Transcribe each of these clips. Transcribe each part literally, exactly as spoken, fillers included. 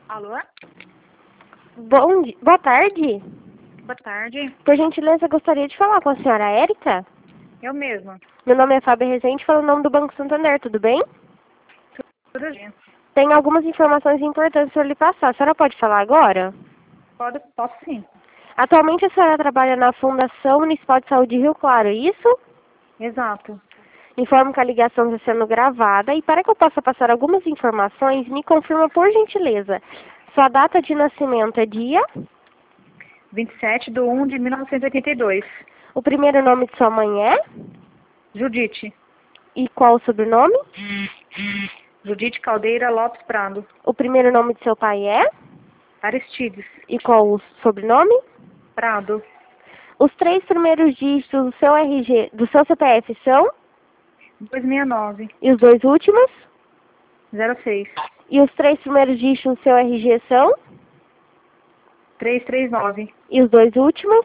Alô? Bom dia. Boa tarde. Boa tarde. Por gentileza, gostaria de falar com a senhora Érica. Eu mesma. Meu nome é Fábio Rezende, falo em nome do Banco Santander, tudo bem? Tudo bem. Tem algumas informações importantes para lhe passar. A senhora pode falar agora? Pode, posso sim. Atualmente a senhora trabalha na Fundação Municipal de Saúde Rio Claro, é isso? Exato. Informo que a ligação está sendo gravada e para que eu possa passar algumas informações, me confirma por gentileza. Sua data de nascimento é dia? vinte e sete de um de mil novecentos e oitenta e dois. O primeiro nome de sua mãe é? Judite. E qual o sobrenome? Judite Caldeira Lopes Prado. O primeiro nome de seu pai é? Aristides. E qual o sobrenome? Prado. Os três primeiros dígitos do seu R G, do seu C P F são? duzentos e sessenta e nove. E os dois últimos? zero seis. E os três primeiros dígitos do seu R G são? trezentos e trinta e nove. E os dois últimos?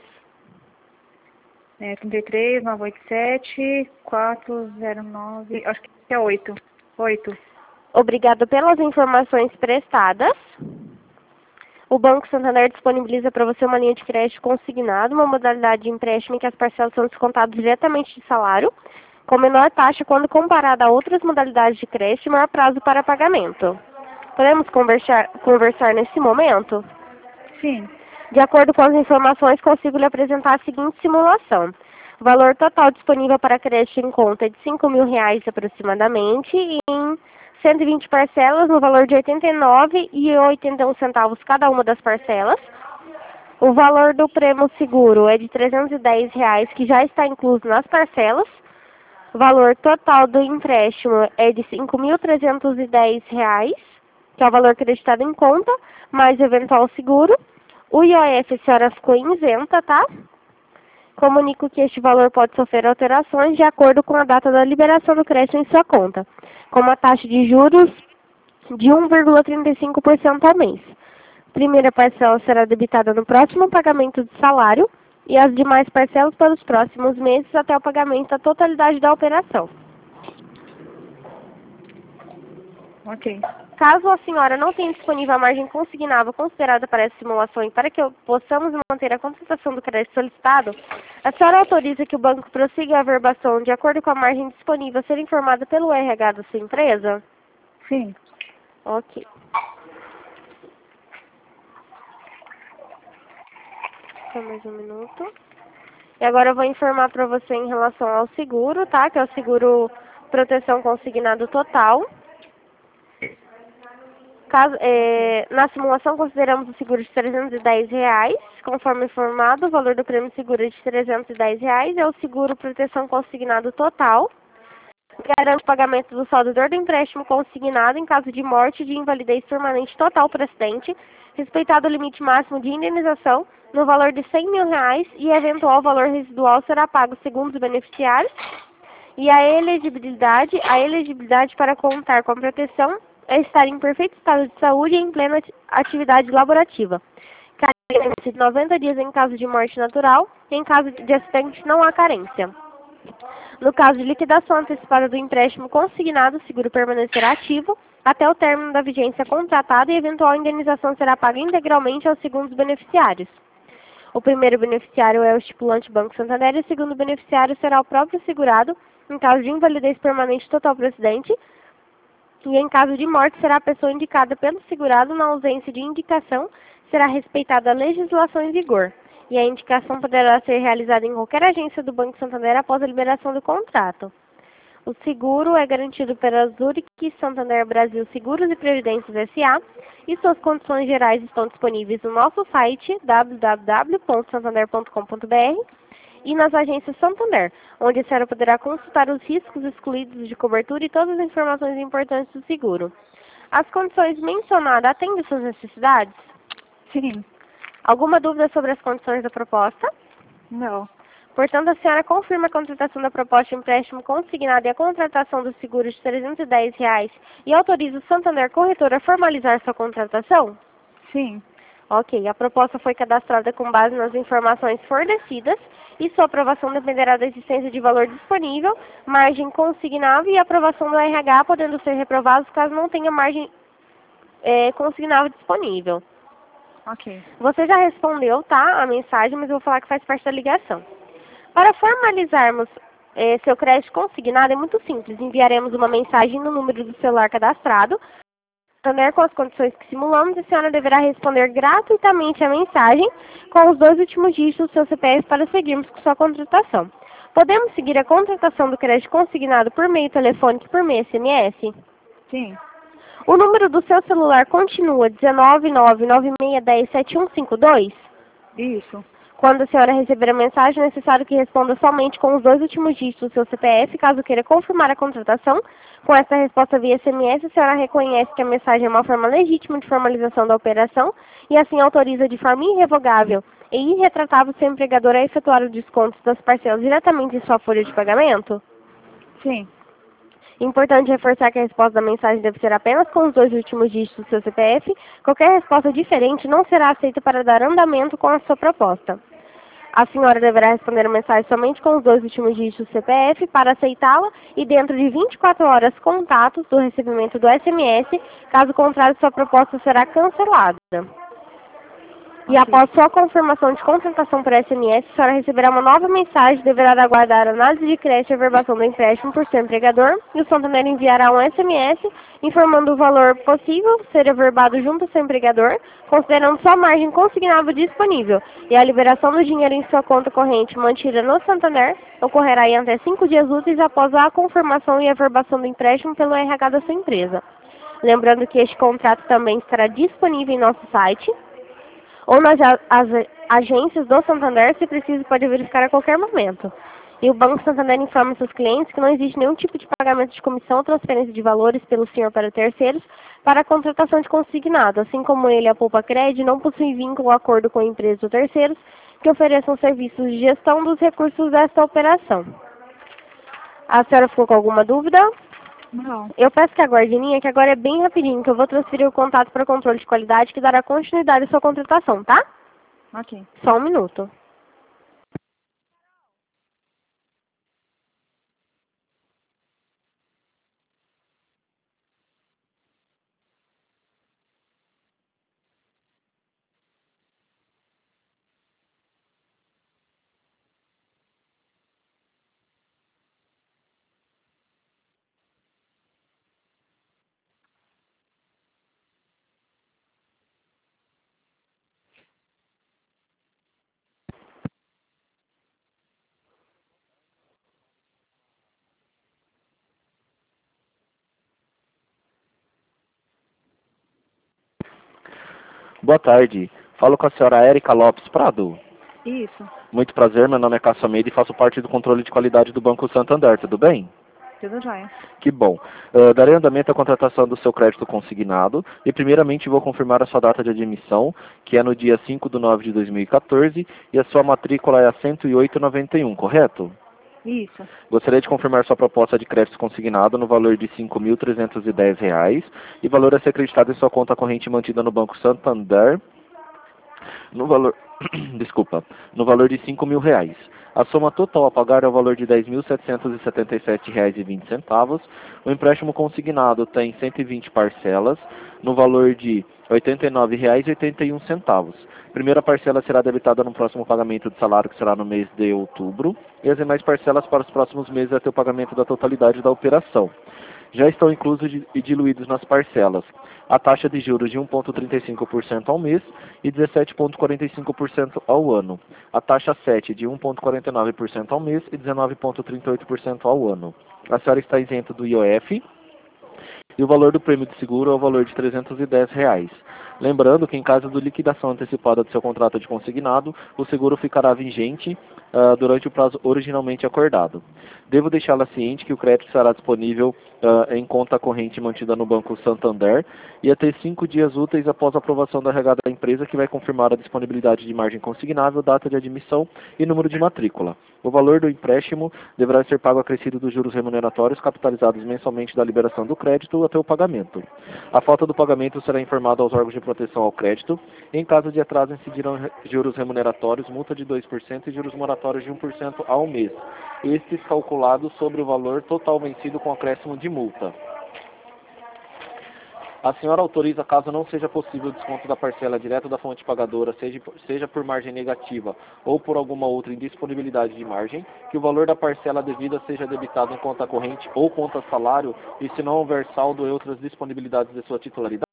É, trinta e três, novecentos e oitenta e sete, quatrocentos e nove. Acho que é oito. oito. Obrigada pelas informações prestadas. O Banco Santander disponibiliza para você uma linha de crédito consignado, uma modalidade de empréstimo em que as parcelas são descontadas diretamente de salário, com menor taxa quando comparada a outras modalidades de crédito e maior prazo para pagamento. Podemos conversar, conversar nesse momento? Sim. De acordo com as informações, consigo lhe apresentar a seguinte simulação. O valor total disponível para crédito em conta é de cinco mil reais aproximadamente, e em cento e vinte parcelas no valor de oitenta e nove reais e oitenta e um centavos cada uma das parcelas. O valor do prêmio seguro é de trezentos e dez reais, que já está incluso nas parcelas. O valor total do empréstimo é de cinco mil trezentos e dez reais, que é o valor creditado em conta, mais eventual seguro. O I O F a senhora ficou isenta, tá? Comunico que este valor pode sofrer alterações de acordo com a data da liberação do crédito em sua conta, com uma taxa de juros de um vírgula trinta e cinco por cento ao mês. Primeira parcela será debitada no próximo pagamento de salário e as demais parcelas para os próximos meses até o pagamento da totalidade da operação. Ok. Caso a senhora não tenha disponível a margem consignável considerada para essa simulação e para que possamos manter a contratação do crédito solicitado, a senhora autoriza que o banco prossiga a averbação de acordo com a margem disponível a ser informada pelo R H da sua empresa? Sim. Ok. Só mais um minuto. E agora eu vou informar para você em relação ao seguro, tá? Que é o seguro proteção consignado total. Caso, é, na simulação, consideramos o seguro de trezentos e dez reais, conforme informado, o valor do prêmio seguro é de trezentos e dez reais, é o seguro proteção consignado total, garante o pagamento do saldador do empréstimo consignado em caso de morte de invalidez permanente total por acidente, respeitado o limite máximo de indenização no valor de cem mil reais e eventual valor residual será pago segundo os beneficiários, e a elegibilidade, a elegibilidade para contar com a proteção é estar em perfeito estado de saúde e em plena atividade laborativa. Carência de noventa dias em caso de morte natural e em caso de acidente não há carência. No caso de liquidação antecipada do empréstimo consignado, o seguro permanecerá ativo até o término da vigência contratada e eventual indenização será paga integralmente aos segundos beneficiários. O primeiro beneficiário é o estipulante Banco Santander e o segundo beneficiário será o próprio segurado em caso de invalidez permanente total por acidente. E em caso de morte, será a pessoa indicada pelo segurado. Na ausência de indicação, será respeitada a legislação em vigor. E a indicação poderá ser realizada em qualquer agência do Banco Santander após a liberação do contrato. O seguro é garantido pela Zurich Santander Brasil Seguros e Previdências S A e suas condições gerais estão disponíveis no nosso site w w w ponto santander ponto com ponto b r e nas agências Santander, onde a senhora poderá consultar os riscos excluídos de cobertura e todas as informações importantes do seguro. As condições mencionadas atendem suas necessidades? Sim. Alguma dúvida sobre as condições da proposta? Não. Portanto, a senhora confirma a contratação da proposta de empréstimo consignado e a contratação do seguro de trezentos e dez reais e autoriza o Santander Corretor a formalizar sua contratação? Sim. Ok, a proposta foi cadastrada com base nas informações fornecidas e sua aprovação dependerá da existência de valor disponível, margem consignável e aprovação do R H, podendo ser reprovados caso não tenha margem é, consignável disponível. Ok. Você já respondeu, tá, a mensagem, mas eu vou falar que faz parte da ligação. Para formalizarmos eh, seu crédito consignado é muito simples. Enviaremos uma mensagem no número do celular cadastrado, com as condições que simulamos, e a senhora deverá responder gratuitamente a mensagem com os dois últimos dígitos do seu C P F para seguirmos com sua contratação. Podemos seguir a contratação do crédito consignado por meio telefônico e por meio S M S? Sim. O número do seu celular continua um nove nove nove seis um zero sete um cinco dois? Isso. Quando a senhora receber a mensagem, é necessário que responda somente com os dois últimos dígitos do seu C P F, caso queira confirmar a contratação. Com essa resposta via S M S, a senhora reconhece que a mensagem é uma forma legítima de formalização da operação e assim autoriza de forma irrevogável e irretratável seu empregador a efetuar o desconto das parcelas diretamente em sua folha de pagamento? Sim. Importante reforçar que a resposta da mensagem deve ser apenas com os dois últimos dígitos do seu C P F. Qualquer resposta diferente não será aceita para dar andamento com a sua proposta. A senhora deverá responder a mensagem somente com os dois últimos dígitos do C P F para aceitá-la e dentro de vinte e quatro horas contatos do recebimento do S M S, caso contrário sua proposta será cancelada. E após sua confirmação de contratação por S M S, a senhora receberá uma nova mensagem e deverá aguardar a análise de crédito e averbação do empréstimo por seu empregador, e o Santander enviará um S M S informando o valor possível ser averbado junto ao seu empregador, considerando sua margem consignável disponível, e a liberação do dinheiro em sua conta corrente mantida no Santander ocorrerá em até cinco dias úteis após a confirmação e averbação do empréstimo pelo R H da sua empresa. Lembrando que este contrato também estará disponível em nosso site, ou nas as agências do Santander, se preciso, pode verificar a qualquer momento. E o Banco Santander informa seus clientes que não existe nenhum tipo de pagamento de comissão ou transferência de valores pelo senhor para terceiros para a contratação de consignado, assim como ele, a Poupa Cred, não possui vínculo ou acordo com empresas ou terceiros que ofereçam serviços de gestão dos recursos desta operação. A senhora ficou com alguma dúvida? Não. Eu peço que aguarde em linha, que agora é bem rapidinho, que eu vou transferir o contato para controle de qualidade, que dará continuidade à sua contratação, tá? Ok. Só um minuto. Boa tarde. Falo com a senhora Érica Lopes Prado. Isso. Muito prazer, meu nome é Cássio Almeida e faço parte do controle de qualidade do Banco Santander, tudo bem? Tudo jóia. Que bom. Uh, darei andamento à contratação do seu crédito consignado e primeiramente vou confirmar a sua data de admissão, que é no dia cinco de nove de dois mil e quatorze, e a sua matrícula é a cento e oito noventa e um, correto? Isso. Gostaria de confirmar sua proposta de crédito consignado no valor de cinco mil trezentos e dez reais e valor a ser acreditado em sua conta corrente mantida no Banco Santander no valor, desculpa, no valor de cinco mil reais. A soma total a pagar é o valor de dez mil setecentos e setenta e sete reais e vinte centavos. O empréstimo consignado tem cento e vinte parcelas, no valor de oitenta e nove reais e oitenta e um centavos. Primeira parcela será debitada no próximo pagamento de salário, que será no mês de outubro, e as demais parcelas para os próximos meses até o pagamento da totalidade da operação. Já estão inclusos e diluídos nas parcelas a taxa de juros de um vírgula trinta e cinco por cento ao mês e dezessete vírgula quarenta e cinco por cento ao ano. A taxa sete de um vírgula quarenta e nove por cento ao mês e dezenove vírgula trinta e oito por cento ao ano. A senhora está isenta do I O F e o valor do prêmio de seguro é o valor de trezentos e dez reais. Lembrando que em caso de liquidação antecipada do seu contrato de consignado, o seguro ficará vigente uh, durante o prazo originalmente acordado. Devo deixá-la ciente que o crédito será disponível uh, em conta corrente mantida no Banco Santander e até cinco dias úteis após a aprovação da R H da empresa, que vai confirmar a disponibilidade de margem consignável, data de admissão e número de matrícula. O valor do empréstimo deverá ser pago acrescido dos juros remuneratórios capitalizados mensalmente da liberação do crédito até o pagamento. A falta do pagamento será informada aos órgãos de proteção ao crédito. Em caso de atraso, incidirão juros remuneratórios, multa de dois por cento e juros moratórios de um por cento ao mês. Estes calculados sobre o valor total vencido com acréscimo de multa. A senhora autoriza, caso não seja possível o desconto da parcela direto da fonte pagadora, seja, seja por margem negativa ou por alguma outra indisponibilidade de margem, que o valor da parcela devida seja debitado em conta corrente ou conta salário e se não houver saldo e outras disponibilidades de sua titularidade?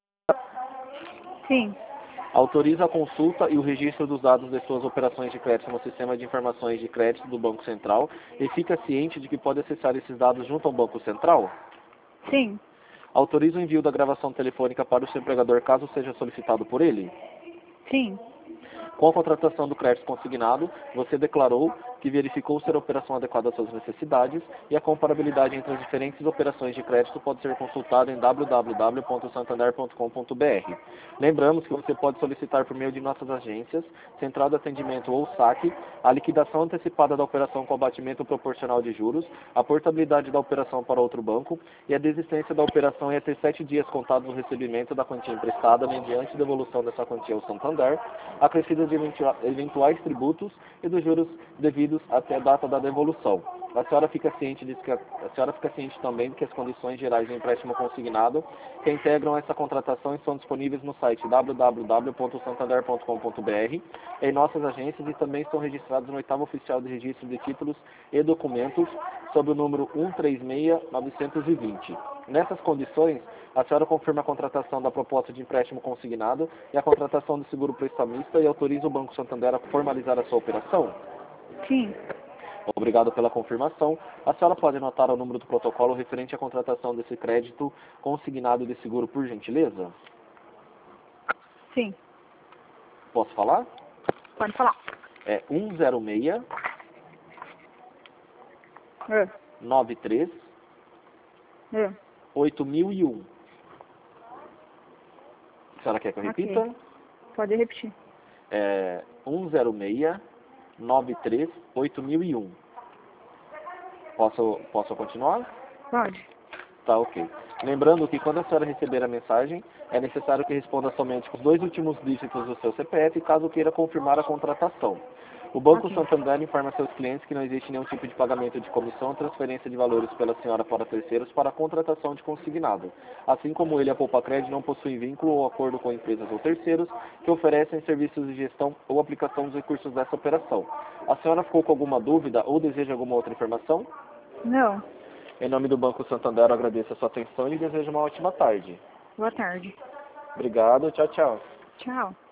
Sim. Autoriza a consulta e o registro dos dados de suas operações de crédito no sistema de informações de crédito do Banco Central e fica ciente de que pode acessar esses dados junto ao Banco Central? Sim. Autoriza o envio da gravação telefônica para o seu empregador caso seja solicitado por ele? Sim. Com a contratação do crédito consignado, você declarou que verificou ser a operação adequada às suas necessidades e a comparabilidade entre as diferentes operações de crédito pode ser consultada em w w w ponto santander ponto com ponto b r. Lembramos que você pode solicitar por meio de nossas agências, central de atendimento ou saque, a liquidação antecipada da operação com abatimento proporcional de juros, a portabilidade da operação para outro banco e a desistência da operação em até sete dias contados do recebimento da quantia emprestada mediante devolução dessa quantia ao Santander, acrescidas de eventua- eventuais tributos e dos juros devidos até a data da devolução. A senhora fica ciente de que a, a senhora fica ciente também de que as condições gerais do empréstimo consignado que integram essa contratação estão disponíveis no site w w w ponto santander ponto com ponto b r, em nossas agências e também estão registrados no oitavo oficial de registro de títulos e documentos sob o número um três seis nove dois zero. Nessas condições, a senhora confirma a contratação da proposta de empréstimo consignado e a contratação do seguro prestamista e autoriza o Banco Santander a formalizar a sua operação? Sim. Obrigado pela confirmação. A senhora pode anotar o número do protocolo referente à contratação desse crédito consignado de seguro, por gentileza? Sim. Posso falar? Pode falar. É um zero seis É. nove três É. oito mil e um. A senhora quer que eu repita? Ok. Pode repetir. É um zero seis nove três oito mil e um. Posso, posso continuar? Pode. Tá, ok. Lembrando que quando a senhora receber a mensagem, é necessário que responda somente com os dois últimos dígitos do seu C P F, caso queira confirmar a contratação. O Banco Ok. Santander informa seus clientes que não existe nenhum tipo de pagamento de comissão ou transferência de valores pela senhora para terceiros para a contratação de consignado. Assim como ele, a Poupa-Cred não possui vínculo ou acordo com empresas ou terceiros que oferecem serviços de gestão ou aplicação dos recursos dessa operação. A senhora ficou com alguma dúvida ou deseja alguma outra informação? Não. Em nome do Banco Santander, eu agradeço a sua atenção e lhe desejo uma ótima tarde. Boa tarde. Obrigado, tchau, tchau. Tchau.